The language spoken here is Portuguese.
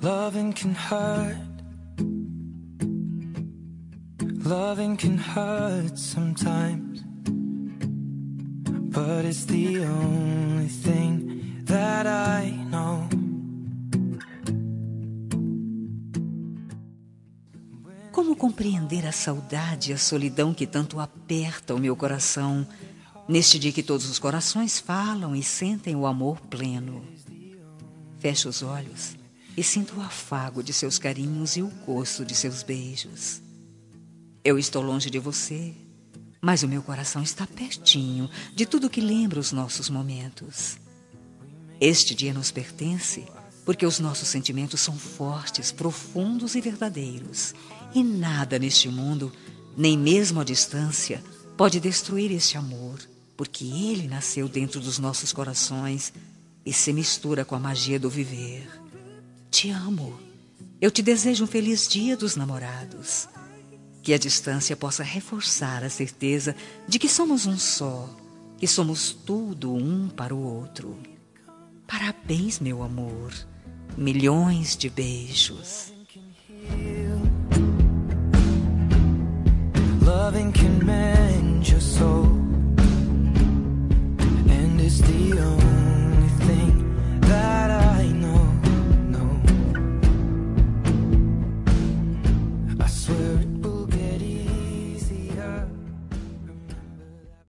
Loving can hurt. Loving can hurt sometimes, but it's the only thing that I know. Como compreender a saudade e a solidão que tanto aperta o meu coração, neste dia que todos os corações falam e sentem o amor pleno? Fecho os olhos e sinto o afago de seus carinhos e o gosto de seus beijos. Eu estou longe de você, mas o meu coração está pertinho de tudo que lembra os nossos momentos. Este dia nos pertence porque os nossos sentimentos são fortes, profundos e verdadeiros. E nada neste mundo, nem mesmo a distância, pode destruir este amor, porque ele nasceu dentro dos nossos corações e se mistura com a magia do viver. Te amo. Eu te desejo um feliz Dia dos Namorados. Que a distância possa reforçar a certeza de que somos um só, que somos tudo um para o outro. Parabéns, meu amor. Milhões de beijos.